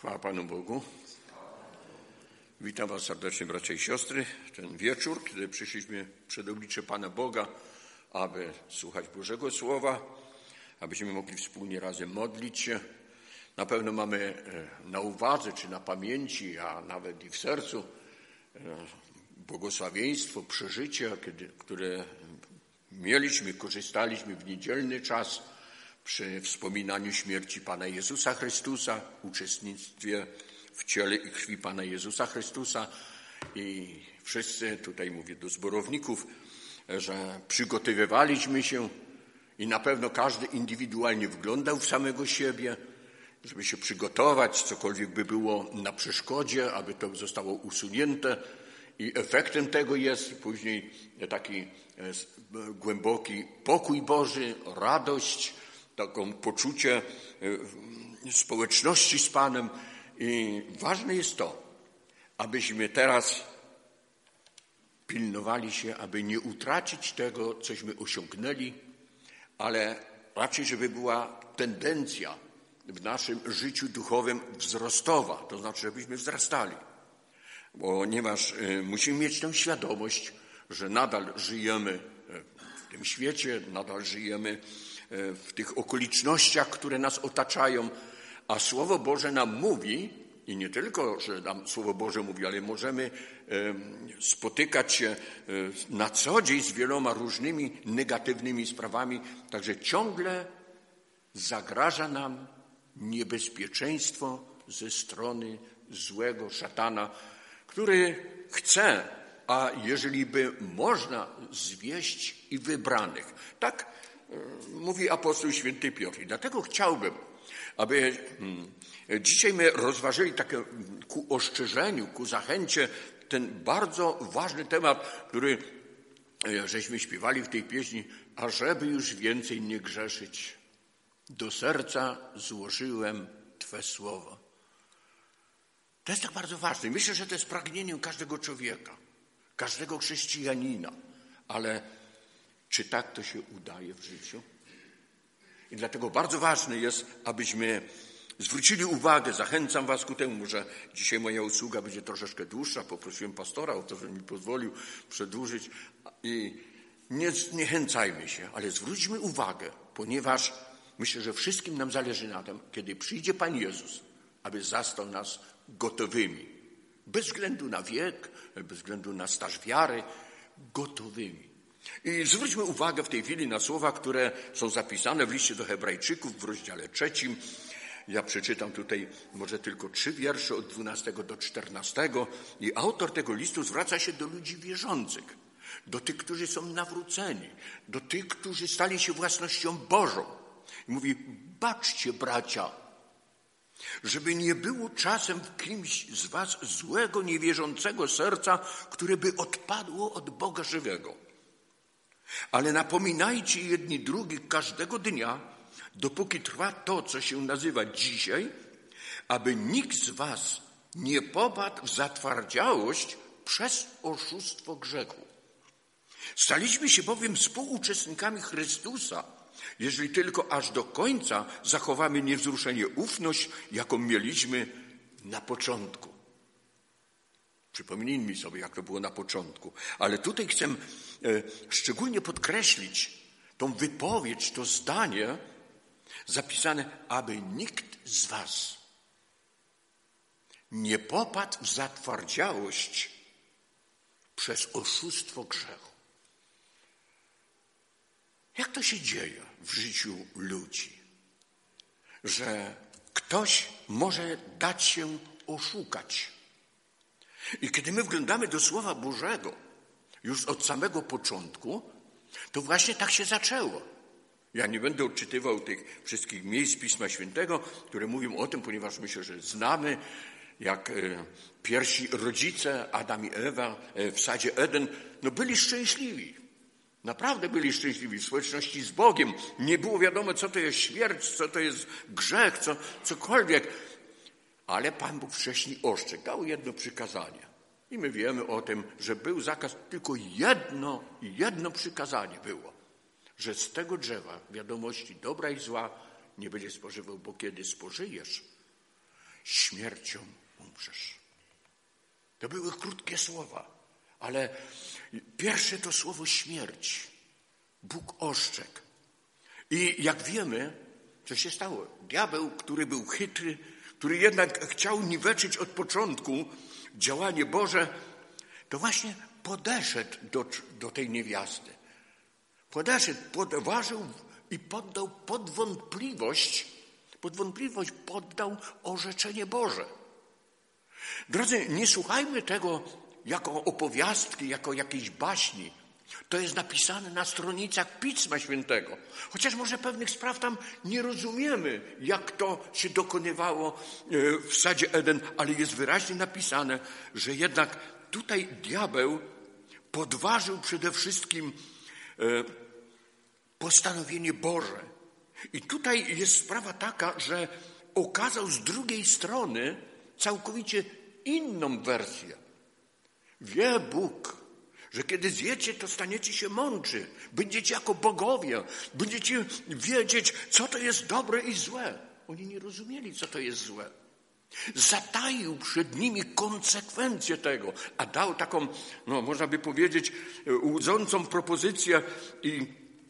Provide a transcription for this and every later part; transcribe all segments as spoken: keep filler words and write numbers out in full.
Chwała Panu Bogu. Witam Was serdecznie, bracia i siostry. Ten wieczór, kiedy przyszliśmy przed oblicze Pana Boga, aby słuchać Bożego Słowa, abyśmy mogli wspólnie razem modlić się. Na pewno mamy na uwadze, czy na pamięci, a nawet i w sercu błogosławieństwo, przeżycie, które mieliśmy, korzystaliśmy w niedzielny czas przy wspominaniu śmierci Pana Jezusa Chrystusa, uczestnictwie w ciele i krwi Pana Jezusa Chrystusa. I wszyscy, tutaj mówię do zborowników, że przygotowywaliśmy się i na pewno każdy indywidualnie wglądał w samego siebie, żeby się przygotować, cokolwiek by było na przeszkodzie, aby to zostało usunięte. I efektem tego jest później taki głęboki pokój Boży, radość, taką poczucie społeczności z Panem. I ważne jest to, abyśmy teraz pilnowali się, aby nie utracić tego, cośmy osiągnęli, ale raczej, żeby była tendencja w naszym życiu duchowym wzrostowa, to znaczy, żebyśmy wzrastali. Ponieważ musimy mieć tę świadomość, że nadal żyjemy w tym świecie, nadal żyjemy w tych okolicznościach, które nas otaczają, a Słowo Boże nam mówi, i nie tylko, że nam Słowo Boże mówi, ale możemy spotykać się na co dzień z wieloma różnymi negatywnymi sprawami, także ciągle zagraża nam niebezpieczeństwo ze strony złego szatana, który chce, a jeżeli by można, zwieść i wybranych. Tak mówi apostoł święty Piotr. I dlatego chciałbym, aby dzisiaj my rozważyli takie ku ostrzeżeniu, ku zachęcie ten bardzo ważny temat, który żeśmy śpiewali w tej pieśni, ażeby już więcej nie grzeszyć. Do serca złożyłem Twe słowo. To jest tak bardzo ważne. Myślę, że to jest pragnieniem każdego człowieka, każdego chrześcijanina. Ale czy tak to się udaje w życiu? I dlatego bardzo ważne jest, abyśmy zwrócili uwagę, zachęcam Was ku temu, że dzisiaj moja usługa będzie troszeczkę dłuższa. Poprosiłem pastora o to, żeby mi pozwolił przedłużyć. I nie zniechęcajmy się, ale zwróćmy uwagę, ponieważ myślę, że wszystkim nam zależy na tym, kiedy przyjdzie Pan Jezus, aby zastał nas gotowymi. Bez względu na wiek, bez względu na staż wiary, gotowymi. I zwróćmy uwagę w tej chwili na słowa, które są zapisane w liście do Hebrajczyków w rozdziale trzecim. Ja przeczytam tutaj może tylko trzy wiersze od dwunastego do czternastego. I autor tego listu zwraca się do ludzi wierzących, do tych, którzy są nawróceni, do tych, którzy stali się własnością Bożą. I mówi, baczcie, bracia, żeby nie było czasem w kimś z was złego, niewierzącego serca, które by odpadło od Boga żywego. Ale napominajcie jedni drugich każdego dnia, dopóki trwa to, co się nazywa dzisiaj, aby nikt z was nie popadł w zatwardziałość przez oszustwo grzechu. Staliśmy się bowiem współuczestnikami Chrystusa, jeżeli tylko aż do końca zachowamy niewzruszenie ufność, jaką mieliśmy na początku. Przypomnijmy sobie, jak to było na początku. Ale tutaj chcę e, szczególnie podkreślić tą wypowiedź, to zdanie zapisane, aby nikt z was nie popadł w zatwardziałość przez oszustwo grzechu. Jak to się dzieje w życiu ludzi, że ktoś może dać się oszukać? I kiedy my wglądamy do Słowa Bożego już od samego początku, to właśnie tak się zaczęło. Ja nie będę odczytywał tych wszystkich miejsc Pisma Świętego, które mówią o tym, ponieważ myślę, że znamy, jak pierwsi rodzice, Adam i Ewa w sadzie Eden, no byli szczęśliwi. Naprawdę byli szczęśliwi w społeczności z Bogiem. Nie było wiadomo, co to jest śmierć, co to jest grzech, co, cokolwiek. Ale Pan Bóg wcześniej ostrzegł, dał jedno przykazanie. I my wiemy o tym, że był zakaz, tylko jedno, jedno przykazanie było, że z tego drzewa wiadomości dobra i zła nie będzie spożywał, bo kiedy spożyjesz, śmiercią umrzesz. To były krótkie słowa, ale pierwsze to słowo śmierć. Bóg ostrzegł. I jak wiemy, co się stało? Diabeł, który był chytry, który jednak chciał niweczyć od początku działanie Boże, to właśnie podeszedł do, do tej niewiasty. Podeszedł, podważył i poddał pod wątpliwość, pod wątpliwość poddał orzeczenie Boże. Drodzy, nie słuchajmy tego jako opowiastki, jako jakiejś baśni. To jest napisane na stronicach Pisma Świętego. Chociaż może pewnych spraw tam nie rozumiemy, jak to się dokonywało w sadzie Eden, ale jest wyraźnie napisane, że jednak tutaj diabeł podważył przede wszystkim postanowienie Boże. I tutaj jest sprawa taka, że okazał z drugiej strony całkowicie inną wersję. Wie Bóg, że kiedy zjecie, to staniecie się mądrzy. Będziecie jako bogowie. Będziecie wiedzieć, co to jest dobre i złe. Oni nie rozumieli, co to jest złe. Zataił przed nimi konsekwencje tego, a dał taką, no można by powiedzieć, łudzącą propozycję i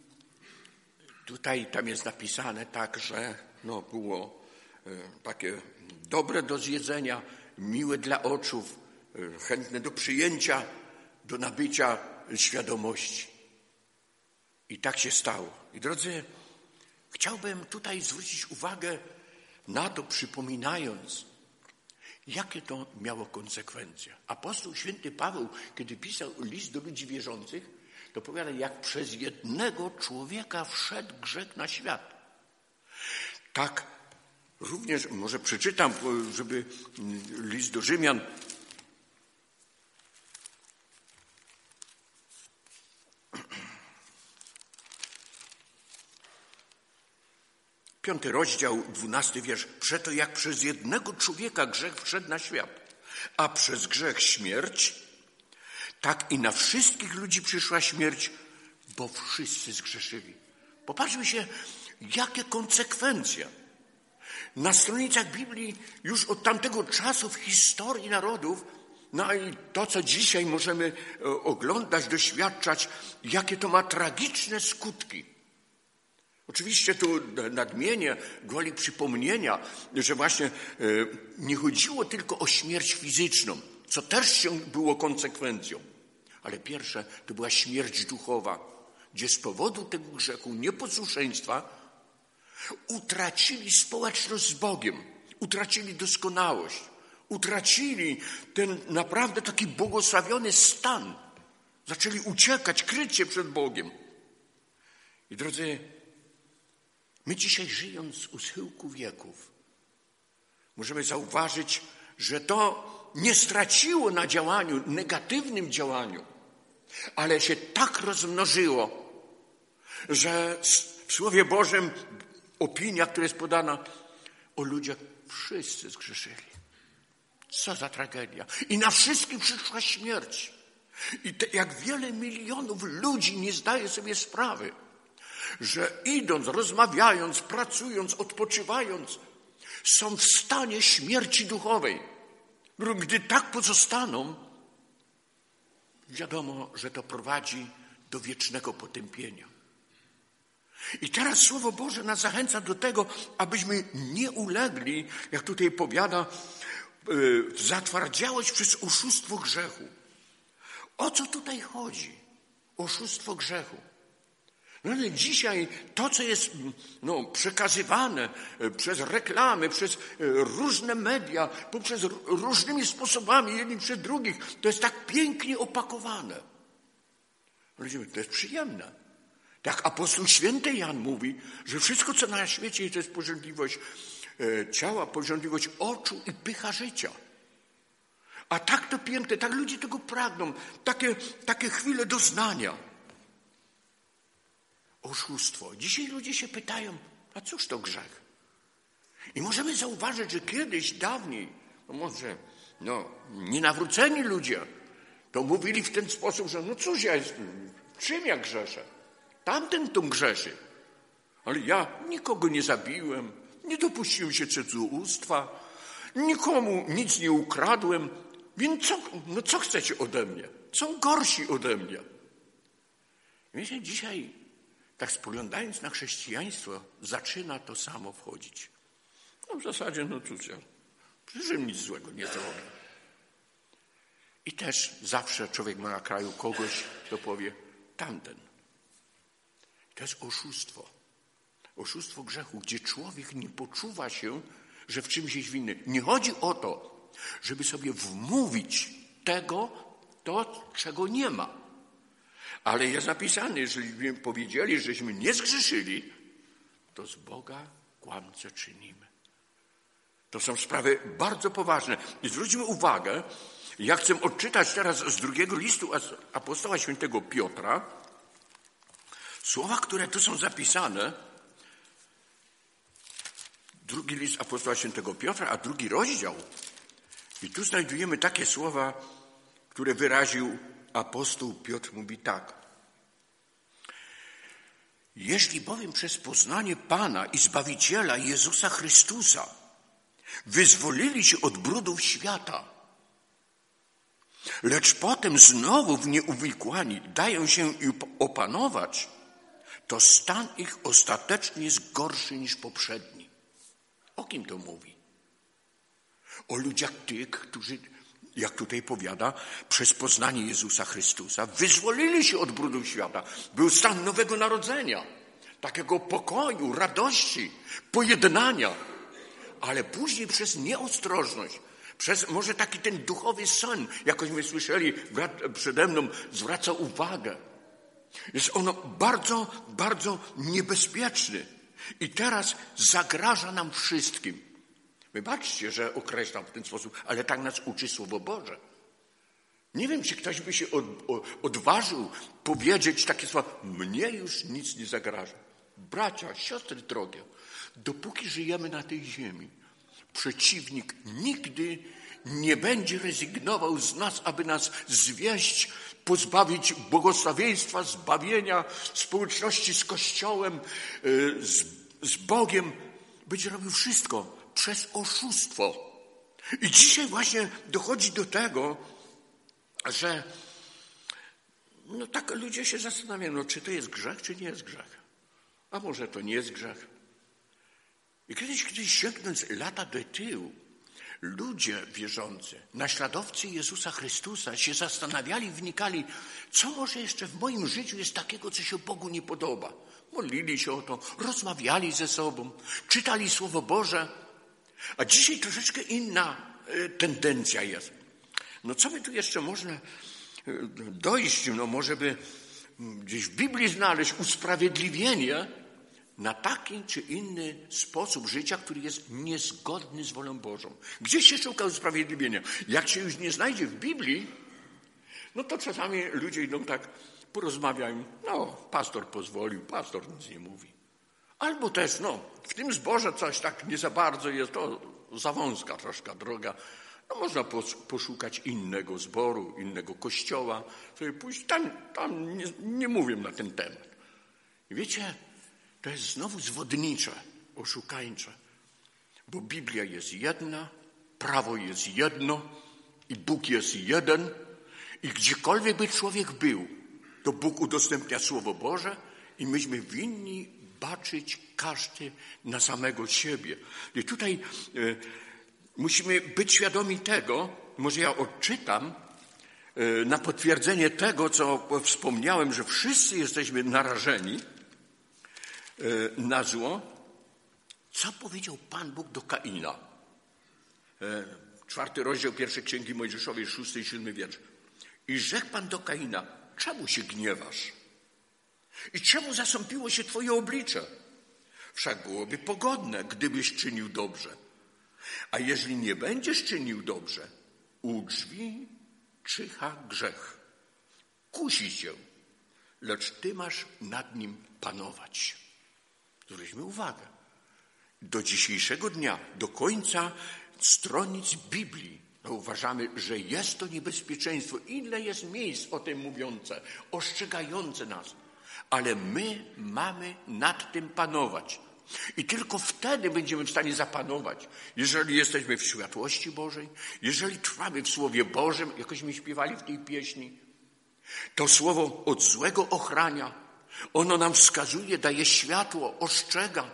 tutaj tam jest napisane tak, że no, było takie dobre do zjedzenia, miłe dla oczu, chętne do przyjęcia, do nabycia świadomości. I tak się stało. I drodzy, chciałbym tutaj zwrócić uwagę na to, przypominając, jakie to miało konsekwencje. Apostoł święty Paweł, kiedy pisał list do ludzi wierzących, to powiada, jak przez jednego człowieka wszedł grzech na świat. Tak również, może przeczytam, żeby list do Rzymian, Piąty rozdział, dwunasty wiersz. Przeto jak przez jednego człowieka grzech wszedł na świat, a przez grzech śmierć, tak i na wszystkich ludzi przyszła śmierć, bo wszyscy zgrzeszyli. Popatrzmy się, jakie konsekwencje. Na stronicach Biblii już od tamtego czasu w historii narodów, no i to, co dzisiaj możemy oglądać, doświadczać, jakie to ma tragiczne skutki. Oczywiście tu nadmienię gwoli przypomnienia, że właśnie nie chodziło tylko o śmierć fizyczną, co też się było konsekwencją, ale pierwsze to była śmierć duchowa, gdzie z powodu tego grzechu, nieposłuszeństwa utracili społeczność z Bogiem, utracili doskonałość, utracili ten naprawdę taki błogosławiony stan, zaczęli uciekać, kryć się przed Bogiem. I drodzy, my dzisiaj, żyjąc u schyłku wieków, możemy zauważyć, że to nie straciło na działaniu, negatywnym działaniu, ale się tak rozmnożyło, że w Słowie Bożym opinia, która jest podana o ludziach, wszyscy zgrzeszyli. Co za tragedia. I na wszystkich przyszła śmierć. I te, jak wiele milionów ludzi nie zdaje sobie sprawy, że idąc, rozmawiając, pracując, odpoczywając, są w stanie śmierci duchowej. Gdy tak pozostaną, wiadomo, że to prowadzi do wiecznego potępienia. I teraz Słowo Boże nas zachęca do tego, abyśmy nie ulegli, jak tutaj powiada, w zatwardziałość przez oszustwo grzechu. O co tutaj chodzi? Oszustwo grzechu. No ale dzisiaj to, co jest no, przekazywane przez reklamy, przez różne media, poprzez różnymi sposobami, jedni przez drugich, to jest tak pięknie opakowane. To jest przyjemne. Tak apostoł święty Jan mówi, że wszystko, co na świecie, to jest pożądliwość ciała, pożądliwość oczu i pycha życia. A tak to piękne, tak ludzie tego pragną, takie, takie chwile doznania. Oszustwo. Dzisiaj ludzie się pytają, a cóż to grzech? I możemy zauważyć, że kiedyś, dawniej, no może no, nienawróceni ludzie, to mówili w ten sposób, że no cóż ja jestem, czym ja grzeszę? Tamten to grzeszy. Ale ja nikogo nie zabiłem, nie dopuściłem się cudzołóstwa, nikomu nic nie ukradłem, więc co, no co chcecie ode mnie? Są gorsi ode mnie. Wiecie, dzisiaj, tak spoglądając na chrześcijaństwo, zaczyna to samo wchodzić. No w zasadzie, no cóż, ja przecież nic złego nie zrobię. I też zawsze człowiek ma na kraju kogoś, kto powie, tamten. To jest oszustwo. Oszustwo grzechu, gdzie człowiek nie poczuwa się, że w czymś jest winny. Nie chodzi o to, żeby sobie wmówić tego, to, czego nie ma. Ale jest napisane, jeżeli powiedzieli, żeśmy nie zgrzeszyli, to z Boga kłamcę czynimy. To są sprawy bardzo poważne. I zwróćmy uwagę, ja chcę odczytać teraz z drugiego listu apostoła świętego Piotra słowa, które tu są zapisane. Drugi list apostoła świętego Piotra, a drugi rozdział. I tu znajdujemy takie słowa, które wyraził apostoł Piotr. Mówi tak. Jeśli bowiem przez poznanie Pana i Zbawiciela Jezusa Chrystusa wyzwolili się od brudów świata, lecz potem znowu w nie uwikłani dają się opanować, to stan ich ostatecznie jest gorszy niż poprzedni. O kim to mówi? O ludziach tych, którzy, jak tutaj powiada, przez poznanie Jezusa Chrystusa wyzwolili się od brudów świata. Był stan nowego narodzenia, takiego pokoju, radości, pojednania. Ale później przez nieostrożność, przez może taki ten duchowy sen, jakośmy słyszeli, brat przede mną zwraca uwagę. Jest ono bardzo, bardzo niebezpieczny. I teraz zagraża nam wszystkim. Wybaczcie, że określam w ten sposób, ale tak nas uczy Słowo Boże. Nie wiem, czy ktoś by się od, odważył powiedzieć takie słowa. Mnie już nic nie zagraża. Bracia, siostry drogie, dopóki żyjemy na tej ziemi, przeciwnik nigdy nie będzie rezygnował z nas, aby nas zwieść, pozbawić błogosławieństwa, zbawienia, społeczności z Kościołem, z, z Bogiem. Będzie robił wszystko przez oszustwo. I dzisiaj właśnie dochodzi do tego, że no tak ludzie się zastanawiają, no czy to jest grzech, czy nie jest grzech. A może to nie jest grzech. I kiedyś, kiedyś sięgnąc lata do tyłu, ludzie wierzący, naśladowcy Jezusa Chrystusa się zastanawiali, wnikali, co może jeszcze w moim życiu jest takiego, co się Bogu nie podoba. Modlili się o to, rozmawiali ze sobą, czytali Słowo Boże. A dzisiaj troszeczkę inna tendencja jest. No co by tu jeszcze można dojść? No może by gdzieś w Biblii znaleźć usprawiedliwienie na taki czy inny sposób życia, który jest niezgodny z wolą Bożą. Gdzie się szuka usprawiedliwienia? Jak się już nie znajdzie w Biblii, no to czasami ludzie idą tak, porozmawiają, no pastor pozwolił, pastor nic nie mówi. Albo też, no w tym zborze coś tak nie za bardzo jest, to za wąska troszkę droga. No można poszukać innego zboru, innego kościoła, sobie pójść, tam, tam nie, nie mówię na ten temat. I wiecie, to jest znowu zwodnicze, oszukańcze, bo Biblia jest jedna, prawo jest jedno i Bóg jest jeden i gdziekolwiek by człowiek był, to Bóg udostępnia Słowo Boże i myśmy winni baczyć każdy na samego siebie. I tutaj y, musimy być świadomi tego, może ja odczytam y, na potwierdzenie tego, co wspomniałem, że wszyscy jesteśmy narażeni na zło, co powiedział Pan Bóg do Kaina. Czwarty rozdział pierwszej Księgi Mojżeszowej, szósty i siódmy wiersz. I rzekł Pan do Kaina, czemu się gniewasz? I czemu zasąpiło się twoje oblicze? Wszak byłoby pogodne, gdybyś czynił dobrze. A jeżeli nie będziesz czynił dobrze, u drzwi czyha grzech. Kusi cię, lecz ty masz nad nim panować. Zwróćmy uwagę. Do dzisiejszego dnia, do końca stronic Biblii, no uważamy, że jest to niebezpieczeństwo. Ile jest miejsc o tym mówiące, ostrzegające nas. Ale my mamy nad tym panować. I tylko wtedy będziemy w stanie zapanować, jeżeli jesteśmy w światłości Bożej, jeżeli trwamy w Słowie Bożym, jakośmy śpiewali w tej pieśni. To Słowo od złego ochrania. Ono nam wskazuje, daje światło, ostrzega.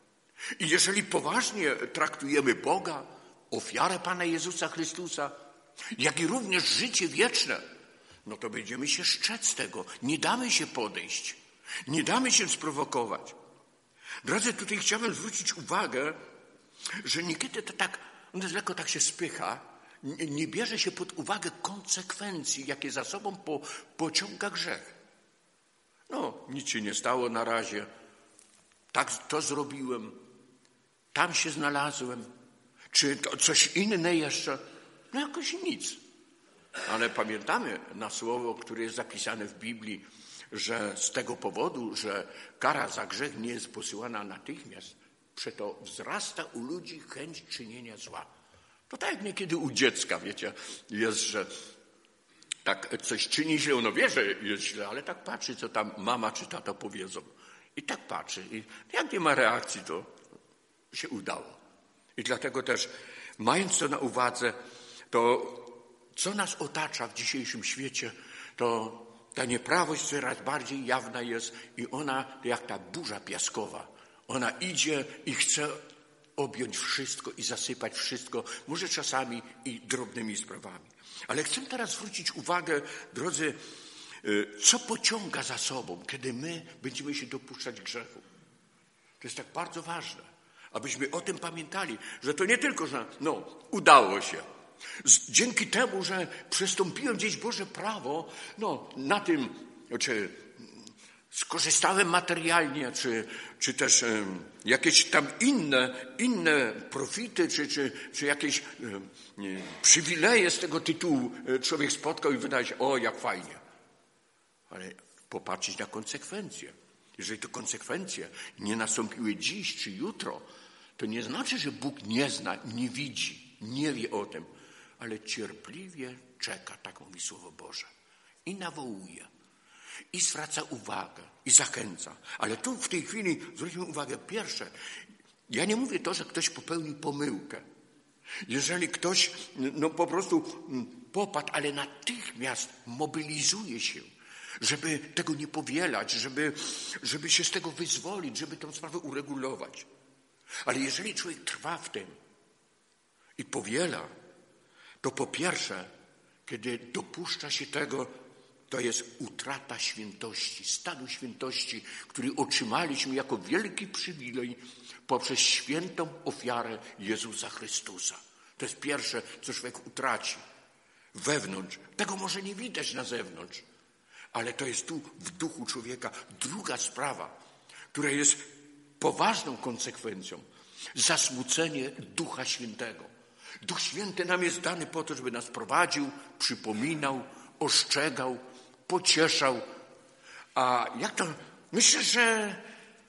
I jeżeli poważnie traktujemy Boga, ofiarę Pana Jezusa Chrystusa, jak i również życie wieczne, no to będziemy się strzec tego. Nie damy się podejść. Nie damy się sprowokować. Drodzy, tutaj chciałbym zwrócić uwagę, że niekiedy to tak, no lekko tak się spycha, nie, nie bierze się pod uwagę konsekwencji, jakie za sobą po, pociąga grzech. No, nic się nie stało na razie. Tak to zrobiłem. Tam się znalazłem. Czy to coś inne jeszcze? No jakoś nic. Ale pamiętamy na słowo, które jest zapisane w Biblii, że z tego powodu, że kara za grzech nie jest posyłana natychmiast, przeto wzrasta u ludzi chęć czynienia zła. To tak jak niekiedy u dziecka, wiecie, jest, że tak coś czyni źle, ono wie, że jest źle, ale tak patrzy, co tam mama czy tata powiedzą. I tak patrzy. I jak nie ma reakcji, to się udało. I dlatego też, mając to na uwadze, to co nas otacza w dzisiejszym świecie, to ta nieprawość coraz bardziej jawna jest i ona jak ta burza piaskowa. Ona idzie i chce objąć wszystko i zasypać wszystko, może czasami i drobnymi sprawami. Ale chcę teraz zwrócić uwagę, drodzy, co pociąga za sobą, kiedy my będziemy się dopuszczać grzechu. To jest tak bardzo ważne, abyśmy o tym pamiętali, że to nie tylko, że no, udało się. Dzięki temu, że przystąpiłem gdzieś Boże prawo, no na tym, czy skorzystałem materialnie, czy, czy też um, jakieś tam inne, inne profity, czy, czy, czy jakieś um, nie, przywileje z tego tytułu człowiek spotkał i wydaje się, o jak fajnie. Ale popatrzeć na konsekwencje. Jeżeli te konsekwencje nie nastąpiły dziś czy jutro, to nie znaczy, że Bóg nie zna, nie widzi, nie wie o tym, ale cierpliwie czeka, tak mówi Słowo Boże. I nawołuje, i zwraca uwagę, i zachęca. Ale tu w tej chwili zwróćmy uwagę, pierwsze, ja nie mówię to, że ktoś popełnił pomyłkę. Jeżeli ktoś no po prostu popadł, ale natychmiast mobilizuje się, żeby tego nie powielać, żeby, żeby się z tego wyzwolić, żeby tę sprawę uregulować. Ale jeżeli człowiek trwa w tym i powiela, to po pierwsze, kiedy dopuszcza się tego, to jest utrata świętości, stanu świętości, który otrzymaliśmy jako wielki przywilej poprzez świętą ofiarę Jezusa Chrystusa. To jest pierwsze, co człowiek utraci wewnątrz. Tego może nie widać na zewnątrz, ale to jest tu w duchu człowieka. Druga sprawa, która jest poważną konsekwencją, zasmucenie Ducha Świętego. Duch Święty nam jest dany po to, żeby nas prowadził, przypominał, ostrzegał, pocieszał. A jak to? Myślę, że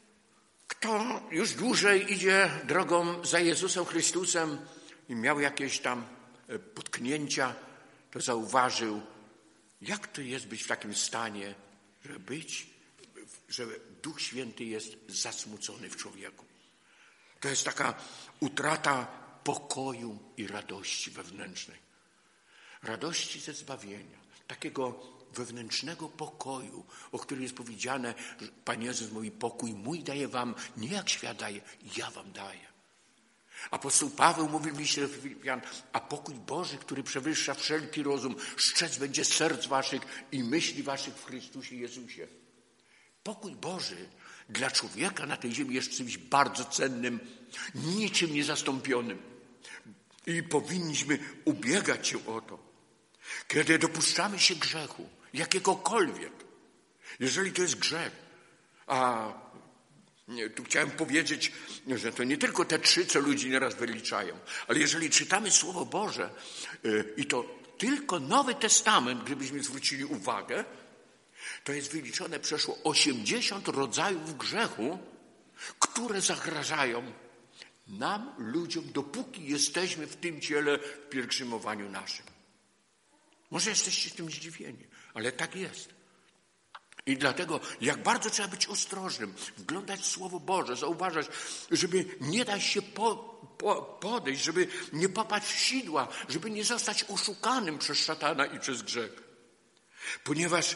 kto już dłużej idzie drogą za Jezusem Chrystusem i miał jakieś tam potknięcia, to zauważył, jak to jest być w takim stanie, że być, że Duch Święty jest zasmucony w człowieku. To jest taka utrata pokoju i radości wewnętrznej. Radości ze zbawienia, takiego wewnętrznego pokoju, o którym jest powiedziane, że Pan Jezus mówi, pokój mój daję wam, nie jak świat daje, ja wam daję. Apostoł Paweł mówi w liście do Filipian, a pokój Boży, który przewyższa wszelki rozum, strzec będzie serc waszych i myśli waszych w Chrystusie Jezusie. Pokój Boży dla człowieka na tej ziemi jest czymś bardzo cennym, niczym niezastąpionym. I powinniśmy ubiegać się o to. Kiedy dopuszczamy się grzechu, jakiegokolwiek, jeżeli to jest grzech, a nie, tu chciałem powiedzieć, że to nie tylko te trzy, co ludzie nieraz wyliczają, ale jeżeli czytamy Słowo Boże yy, i to tylko Nowy Testament, gdybyśmy zwrócili uwagę, to jest wyliczone przeszło osiemdziesiąt rodzajów grzechu, które zagrażają nam, ludziom, dopóki jesteśmy w tym ciele w pielgrzymowaniu naszym. Może jesteście tym zdziwieni, ale tak jest. I dlatego jak bardzo trzeba być ostrożnym, wglądać w Słowo Boże, zauważać, żeby nie dać się po, po, podejść, żeby nie popaść w sidła, żeby nie zostać oszukanym przez szatana i przez grzech. Ponieważ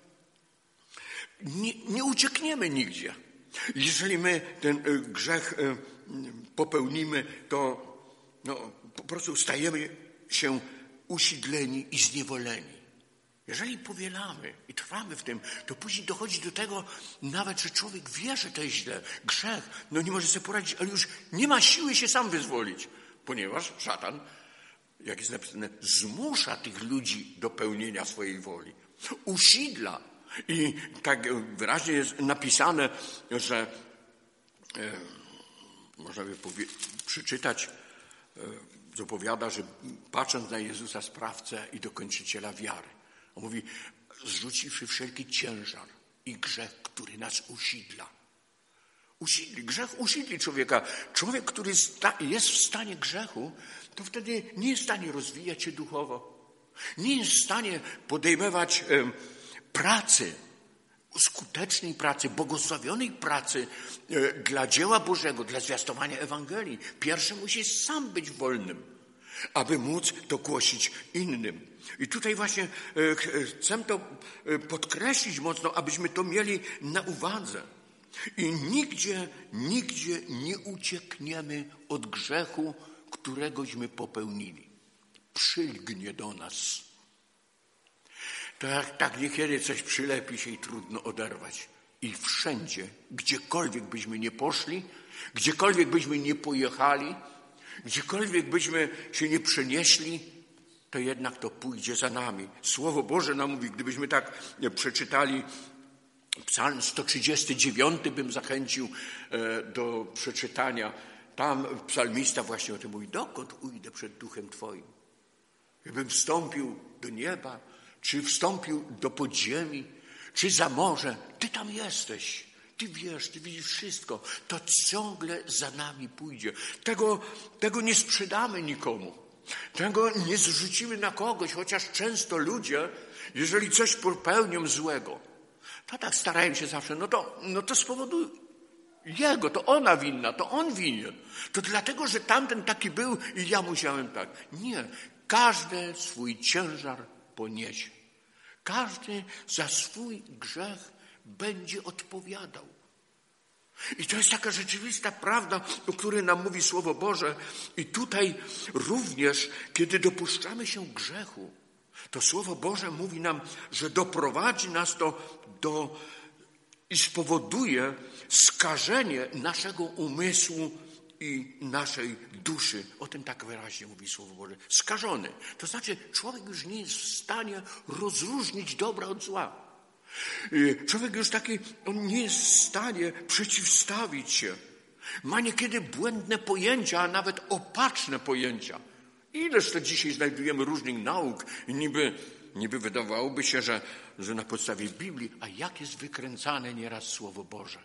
nie, nie uciekniemy nigdzie. Jeżeli my ten grzech popełnimy, to no, po prostu stajemy się usidleni i zniewoleni. Jeżeli powielamy i trwamy w tym, to później dochodzi do tego nawet, że człowiek wie, że to jest źle. Grzech, no nie może sobie poradzić, ale już nie ma siły się sam wyzwolić, ponieważ szatan, jak jest napisane, zmusza tych ludzi do pełnienia swojej woli. Usidla. I tak wyraźnie jest napisane, że e, można by powie- przeczytać, e, opowiada, że patrząc na Jezusa, sprawcę i dokończyciela wiary, on mówi, zrzuciwszy wszelki ciężar i grzech, który nas usidla. Usidli, grzech usidli człowieka. Człowiek, który sta- jest w stanie grzechu, to wtedy nie jest w stanie rozwijać się duchowo. Nie jest w stanie podejmować e, pracy, skutecznej pracy, błogosławionej pracy e, dla dzieła Bożego, dla zwiastowania Ewangelii. Pierwszy musi sam być wolnym, aby móc to głosić innym. I tutaj właśnie e, chcę to e, podkreślić mocno, abyśmy to mieli na uwadze. I nigdzie, nigdzie nie uciekniemy od grzechu, któregośmy popełnili. Przylgnie do nas. Tak, tak niekiedy coś przylepi się i trudno oderwać. I wszędzie, gdziekolwiek byśmy nie poszli, gdziekolwiek byśmy nie pojechali, gdziekolwiek byśmy się nie przenieśli, to jednak to pójdzie za nami. Słowo Boże nam mówi, gdybyśmy tak przeczytali Psalm sto trzydziesty dziewiąty, bym zachęcił do przeczytania. Tam psalmista właśnie o tym mówi, dokąd ujdę przed duchem Twoim? Gdybym wstąpił do nieba, czy wstąpił do podziemi, czy za morze, Ty tam jesteś. Ty wiesz, Ty widzisz wszystko. To ciągle za nami pójdzie. Tego, tego nie sprzedamy nikomu. Tego nie zrzucimy na kogoś, chociaż często ludzie, jeżeli coś popełnią złego, to tak starają się zawsze, no to, no to z powodu jego, to ona winna, to on winien. To dlatego, że tamten taki był i ja musiałem tak. Nie. Każdy swój ciężar poniesie. Każdy za swój grzech będzie odpowiadał. I to jest taka rzeczywista prawda, o której nam mówi Słowo Boże. I tutaj również, kiedy dopuszczamy się grzechu, to Słowo Boże mówi nam, że doprowadzi nas to do i spowoduje skażenie naszego umysłu i naszej duszy. O tym tak wyraźnie mówi Słowo Boże. Skażony. To znaczy człowiek już nie jest w stanie rozróżnić dobra od zła. Człowiek już taki, on nie jest w stanie przeciwstawić się. Ma niekiedy błędne pojęcia, a nawet opaczne pojęcia. Ileż to dzisiaj znajdujemy różnych nauk i niby, niby wydawałoby się, że, że na podstawie Biblii, a jak jest wykręcane nieraz Słowo Boże.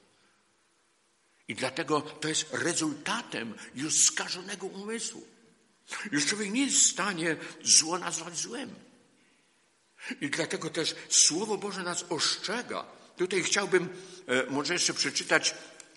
I dlatego to jest rezultatem już skażonego umysłu. Już człowiek nie jest w stanie zło nazwać złem. I dlatego też Słowo Boże nas ostrzega. Tutaj chciałbym e, może jeszcze przeczytać,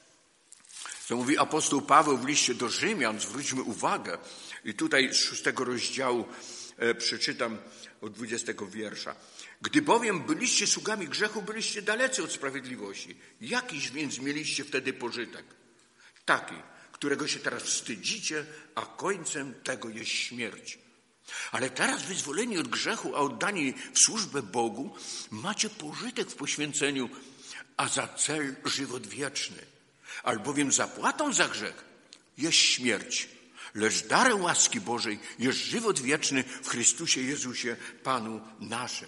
co mówi apostoł Paweł w liście do Rzymian. Zwróćmy uwagę. I tutaj z szóstego rozdziału e, przeczytam od dwudziestego wiersza. Gdy bowiem byliście sługami grzechu, byliście dalecy od sprawiedliwości. Jakiś więc mieliście wtedy pożytek? Taki, którego się teraz wstydzicie, a końcem tego jest śmierć. Ale teraz wyzwoleni od grzechu, a oddani w służbę Bogu, macie pożytek w poświęceniu, a za cel żywot wieczny. Albowiem zapłatą za grzech jest śmierć, lecz darem łaski Bożej jest żywot wieczny w Chrystusie Jezusie, Panu naszym.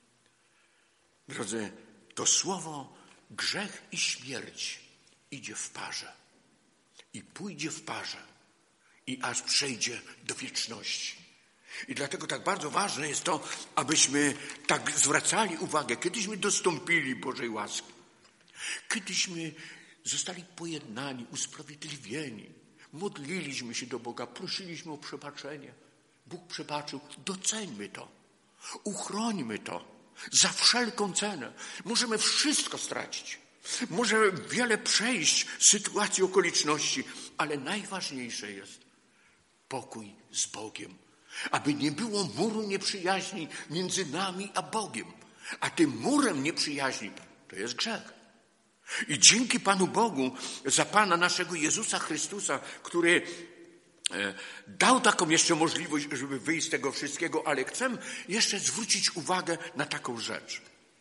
Drodzy, to słowo grzech i śmierć idzie w parze. I pójdzie w parze. I aż przejdzie do wieczności. I dlatego tak bardzo ważne jest to, abyśmy tak zwracali uwagę, kiedyśmy dostąpili Bożej łaski. Kiedyśmy zostali pojednani, usprawiedliwieni. Modliliśmy się do Boga, prosiliśmy o przebaczenie. Bóg przebaczył. Doceńmy to. Uchrońmy to. Za wszelką cenę. Możemy wszystko stracić. Może wiele przejść sytuacji, okoliczności, ale najważniejsze jest pokój z Bogiem. Aby nie było muru nieprzyjaźni między nami a Bogiem. A tym murem nieprzyjaźni to jest grzech. I dzięki Panu Bogu za Pana naszego Jezusa Chrystusa, który dał taką jeszcze możliwość, żeby wyjść z tego wszystkiego, ale chcę jeszcze zwrócić uwagę na taką rzecz,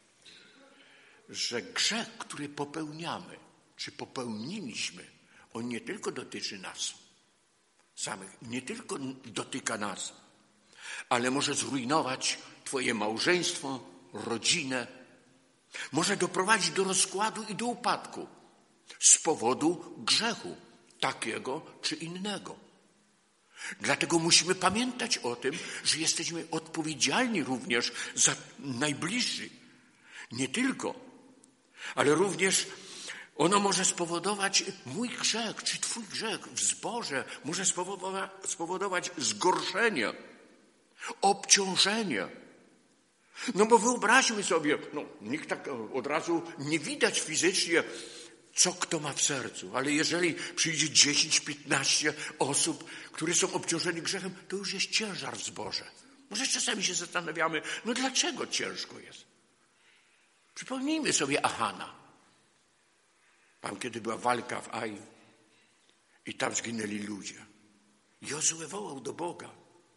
że grzech, który popełniamy, czy popełniliśmy, on nie tylko dotyczy nas samych, nie tylko dotyka nas, ale może zrujnować twoje małżeństwo, rodzinę, może doprowadzić do rozkładu i do upadku z powodu grzechu takiego czy innego. Dlatego musimy pamiętać o tym, że jesteśmy odpowiedzialni również za najbliższych. Nie tylko, ale również ono może spowodować mój grzech, czy twój grzech w zborze, może spowodować, spowodować zgorszenie, obciążenie. No bo wyobraźmy sobie, no nikt tak od razu nie widać fizycznie, co kto ma w sercu, ale jeżeli przyjdzie dziesięć, piętnaście osób, które są obciążeni grzechem, to już jest ciężar w zborze. Może czasami się zastanawiamy, no dlaczego ciężko jest? Przypomnijmy sobie Achana. Tam, kiedy była walka w Ai i tam zginęli ludzie. Jozue wołał do Boga.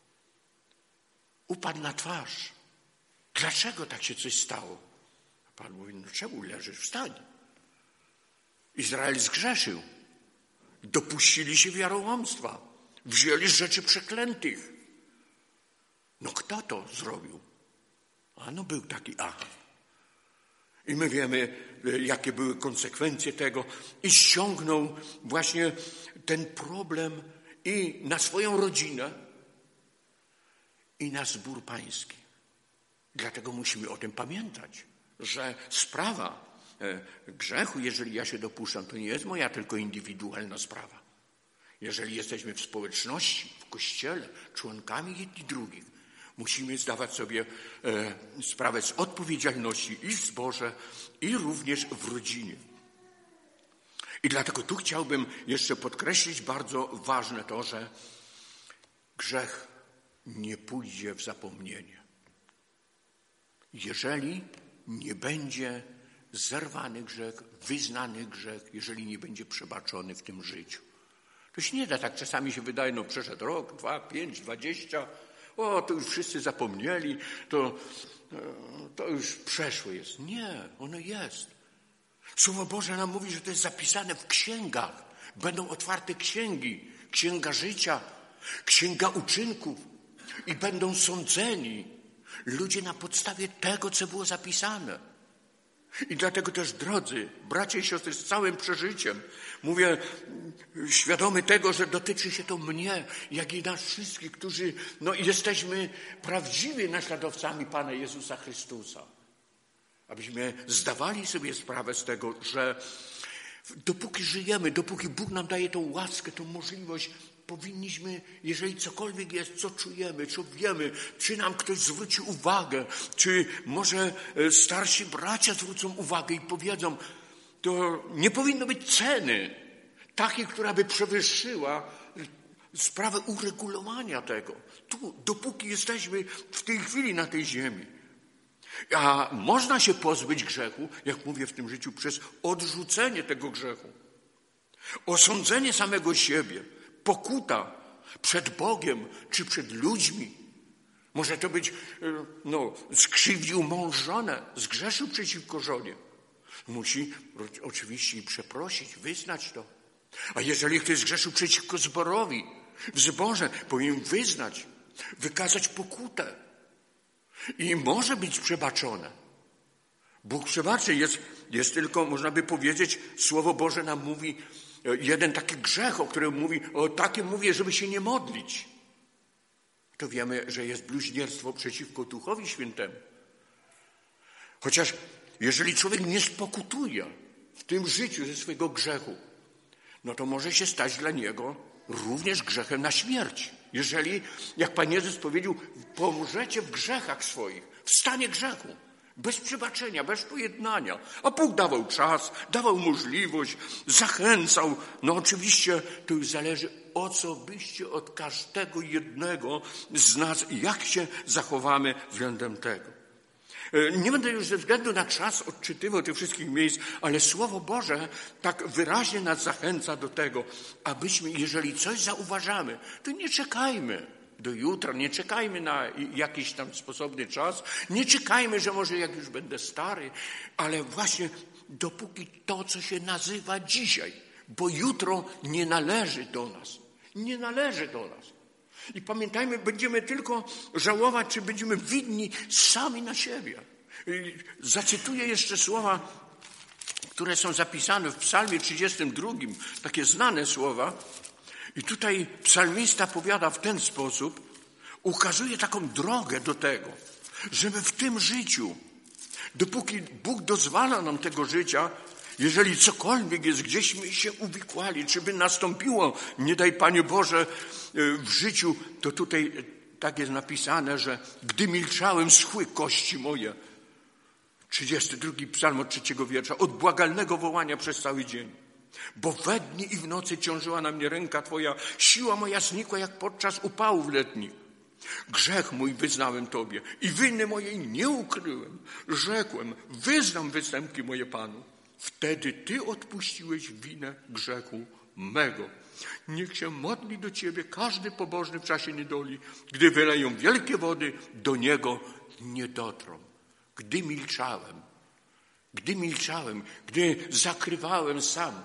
Upadł na twarz. Dlaczego tak się coś stało? A Pan mówi, no czemu leżysz? Wstań. Izrael zgrzeszył. Dopuścili się wiarołomstwa. Wzięli z rzeczy przeklętych. No kto to zrobił? A no był taki Achan. I my wiemy, jakie były konsekwencje tego. I ściągnął właśnie ten problem i na swoją rodzinę, i na zbór pański. Dlatego musimy o tym pamiętać, że sprawa grzechu, jeżeli ja się dopuszczam, to nie jest moja tylko indywidualna sprawa. Jeżeli jesteśmy w społeczności, w kościele, członkami jedni drugich, musimy zdawać sobie sprawę z odpowiedzialności i w zborze, i również w rodzinie. I dlatego tu chciałbym jeszcze podkreślić bardzo ważne to, że grzech nie pójdzie w zapomnienie. Jeżeli nie będzie zerwany grzech, wyznany grzech, jeżeli nie będzie przebaczony w tym życiu. To się nie da, tak czasami się wydaje, no przeszedł rok, dwa, pięć, dwadzieścia, o, to już wszyscy zapomnieli, to, to już przeszło jest. Nie, ono jest. Słowo Boże nam mówi, że to jest zapisane w księgach. Będą otwarte księgi, księga życia, księga uczynków i będą sądzeni ludzie na podstawie tego, co było zapisane. I dlatego też, drodzy bracia i siostry, z całym przeżyciem, mówię świadomy tego, że dotyczy się to mnie, jak i nas wszystkich, którzy no, jesteśmy prawdziwie naśladowcami Pana Jezusa Chrystusa. Abyśmy zdawali sobie sprawę z tego, że dopóki żyjemy, dopóki Bóg nam daje tą łaskę, tą możliwość, powinniśmy, jeżeli cokolwiek jest, co czujemy, co wiemy, czy nam ktoś zwróci uwagę, czy może starsi bracia zwrócą uwagę i powiedzą, to nie powinno być ceny takiej, która by przewyższyła sprawę uregulowania tego. Tu, dopóki jesteśmy w tej chwili na tej ziemi. A można się pozbyć grzechu, jak mówię w tym życiu, przez odrzucenie tego grzechu. Osądzenie samego siebie. Pokuta przed Bogiem czy przed ludźmi. Może to być, no, skrzywdził mąż żonę, zgrzeszył przeciwko żonie. Musi oczywiście i przeprosić, wyznać to. A jeżeli ktoś zgrzeszył przeciwko zborowi, w zborze powinien wyznać, wykazać pokutę. I może być przebaczone. Bóg przebaczy. Jest, jest tylko, można by powiedzieć, Słowo Boże nam mówi, jeden taki grzech, o którym mówi, o takim mówię, żeby się nie modlić. To wiemy, że jest bluźnierstwo przeciwko Duchowi Świętemu. Chociaż jeżeli człowiek nie spokutuje w tym życiu ze swojego grzechu, no to może się stać dla niego również grzechem na śmierć. Jeżeli, jak Pan Jezus powiedział, pomrzecie w grzechach swoich, w stanie grzechu, Bez przebaczenia, bez pojednania. A Bóg dawał czas, dawał możliwość, zachęcał. No oczywiście to już zależy, o co byście od każdego jednego z nas, jak się zachowamy względem tego. Nie będę już ze względu na czas odczytywał tych wszystkich miejsc, ale Słowo Boże tak wyraźnie nas zachęca do tego, abyśmy, jeżeli coś zauważamy, to nie czekajmy do jutra, nie czekajmy na jakiś tam sposobny czas, nie czekajmy, że może jak już będę stary, ale właśnie dopóki to, co się nazywa dzisiaj, bo jutro nie należy do nas, nie należy do nas. I pamiętajmy, będziemy tylko żałować, czy będziemy winni sami na siebie. Zacytuję jeszcze słowa, które są zapisane w Psalmie trzydziestym drugim, takie znane słowa. I tutaj psalmista powiada w ten sposób, ukazuje taką drogę do tego, żeby w tym życiu, dopóki Bóg dozwala nam tego życia, jeżeli cokolwiek jest, gdzieśmy się uwikłali, czy by nastąpiło, nie daj Panie Boże, w życiu, to tutaj tak jest napisane, że gdy milczałem, schły kości moje. trzydziesty drugi psalm od trzeciego wiersza, od błagalnego wołania przez cały dzień. Bo we dnie i w nocy ciążyła na mnie ręka Twoja, siła moja znikła jak podczas upałów letnich. Grzech mój wyznałem Tobie i winy mojej nie ukryłem. Rzekłem, wyznam występki moje Panu. Wtedy Ty odpuściłeś winę grzechu mego. Niech się modli do Ciebie każdy pobożny w czasie niedoli. Gdy wyleją wielkie wody, do Niego nie dotrą. Gdy milczałem, gdy milczałem, gdy zakrywałem sam.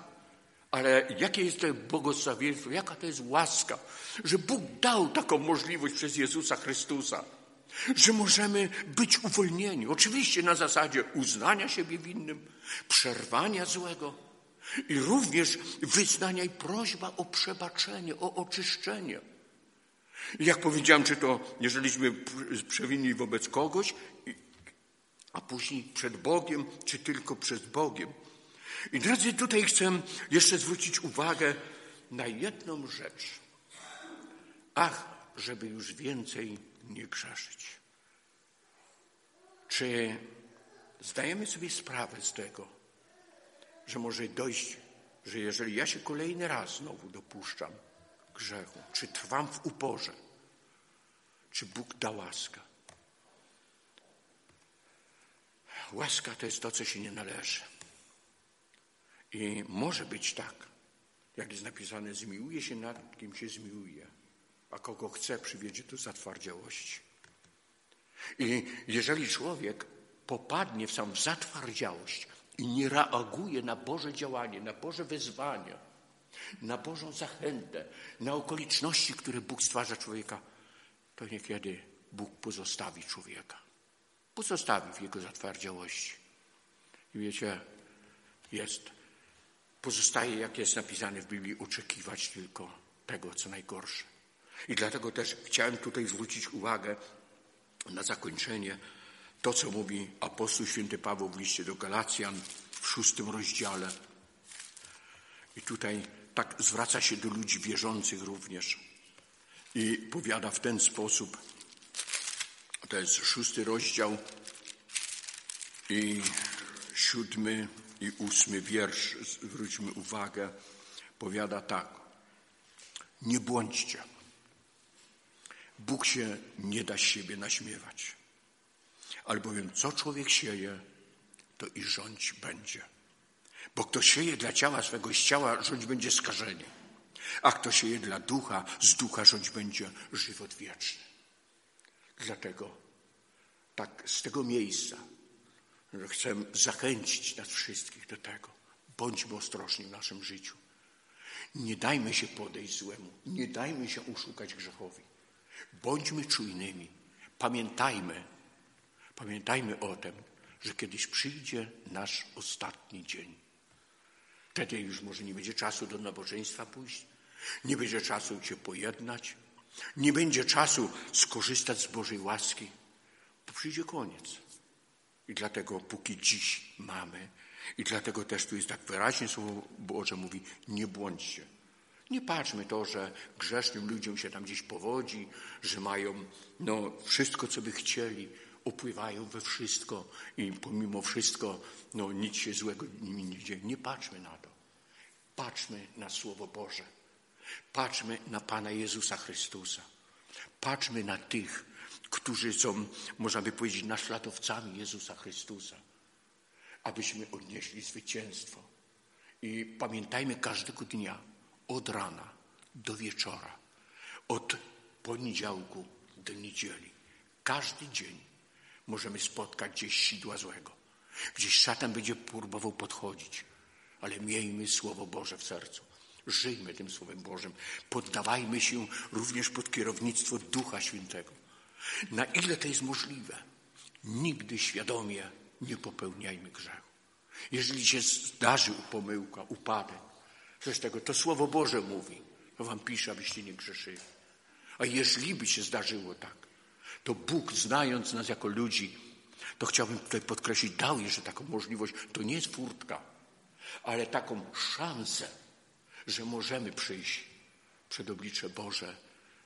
Ale jakie jest to błogosławieństwo, jaka to jest łaska, że Bóg dał taką możliwość przez Jezusa Chrystusa, że możemy być uwolnieni. Oczywiście na zasadzie uznania siebie winnym, przerwania złego i również wyznania i prośba o przebaczenie, o oczyszczenie. Jak powiedziałem, czy to jeżeliśmy przewinni wobec kogoś, a później przed Bogiem, czy tylko przed Bogiem. I drodzy, tutaj chcę jeszcze zwrócić uwagę na jedną rzecz. Ach, żeby już więcej nie grzeszyć. Czy zdajemy sobie sprawę z tego, że może dojść, że jeżeli ja się kolejny raz znowu dopuszczam grzechu, czy trwam w uporze, czy Bóg da łaskę? Łaska to jest to, co się nie należy. I może być tak, jak jest napisane, zmiłuje się nad kim się zmiłuje, a kogo chce przywiedzie do zatwardziałości. I jeżeli człowiek popadnie w sam zatwardziałość i nie reaguje na Boże działanie, na Boże wezwanie, na Bożą zachętę, na okoliczności, które Bóg stwarza człowieka, to niekiedy Bóg pozostawi człowieka. Pozostawi w jego zatwardziałości. I wiecie, jest, pozostaje, jak jest napisane w Biblii, oczekiwać tylko tego, co najgorsze. I dlatego też chciałem tutaj zwrócić uwagę na zakończenie to, co mówi apostoł święty Paweł w liście do Galacjan w szóstym rozdziale. I tutaj tak zwraca się do ludzi wierzących również i powiada w ten sposób, to jest szósty rozdział i siódmy i ósmy wiersz, zwróćmy uwagę, powiada tak. Nie błądźcie. Bóg się nie da z siebie naśmiewać. Albowiem co człowiek sieje, to i rządź będzie. Bo kto sieje dla ciała swego, z ciała rządź będzie skażenie. A kto sieje dla ducha, z ducha rządź będzie żywot wieczny. Dlatego tak z tego miejsca chcę zachęcić nas wszystkich do tego. Bądźmy ostrożni w naszym życiu. Nie dajmy się podejść złemu. Nie dajmy się oszukać grzechowi. Bądźmy czujnymi. Pamiętajmy, pamiętajmy o tym, że kiedyś przyjdzie nasz ostatni dzień. Wtedy już może nie będzie czasu do nabożeństwa pójść, nie będzie czasu się pojednać, nie będzie czasu skorzystać z Bożej łaski, bo przyjdzie koniec. I dlatego póki dziś mamy, i dlatego też tu jest tak wyraźnie Słowo Boże mówi, nie błądźcie. Nie patrzmy to, że grzesznym ludziom się tam gdzieś powodzi, że mają no, wszystko, co by chcieli. opływają we wszystko i pomimo wszystko no, nic się złego nimi nie dzieje. Nie patrzmy na to. Patrzmy na Słowo Boże. Patrzmy na Pana Jezusa Chrystusa. Patrzmy na tych, którzy są, można by powiedzieć, naśladowcami Jezusa Chrystusa, abyśmy odnieśli zwycięstwo. I pamiętajmy każdego dnia, od rana do wieczora, od poniedziałku do niedzieli. Każdy dzień możemy spotkać gdzieś sidła złego. Gdzieś szatan będzie próbował podchodzić, ale miejmy Słowo Boże w sercu. Żyjmy tym Słowem Bożym. Poddawajmy się również pod kierownictwo Ducha Świętego. Na ile to jest możliwe, nigdy świadomie nie popełniajmy grzechu. Jeżeli się zdarzy pomyłka, upadek, coś tego, to Słowo Boże mówi, to wam pisze, abyście nie grzeszyli. A jeżeli by się zdarzyło tak, to Bóg, znając nas jako ludzi, to chciałbym tutaj podkreślić, dał jeszcze taką możliwość, to nie jest furtka, ale taką szansę, że możemy przyjść przed oblicze Boże,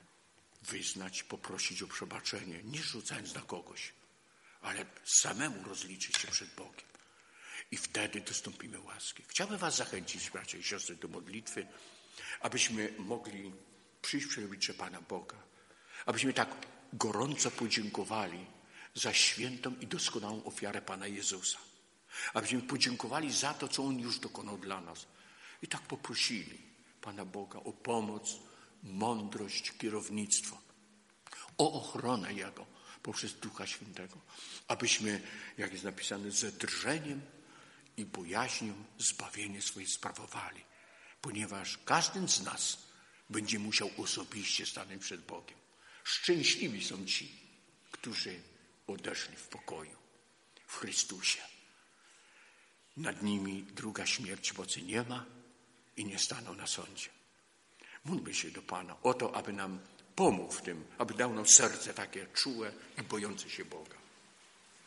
wyznać, poprosić o przebaczenie, nie rzucając na kogoś, ale samemu rozliczyć się przed Bogiem. I wtedy dostąpimy łaski. Chciałbym was zachęcić, bracia i siostry, do modlitwy, abyśmy mogli przyjść przed oblicze Pana Boga, abyśmy tak gorąco podziękowali za świętą i doskonałą ofiarę Pana Jezusa. Abyśmy podziękowali za to, co On już dokonał dla nas. I tak poprosili Pana Boga o pomoc, mądrość, kierownictwo, o ochronę Jego poprzez Ducha Świętego. Abyśmy, jak jest napisane, ze drżeniem i bojaźnią zbawienie swoje sprawowali. Ponieważ każdy z nas będzie musiał osobiście stanąć przed Bogiem. Szczęśliwi są ci, którzy odeszli w pokoju, w Chrystusie. Nad nimi druga śmierć mocy nie ma i nie staną na sądzie. Módlmy się do Pana o to, aby nam pomógł w tym, aby dał nam serce takie czułe i bojące się Boga.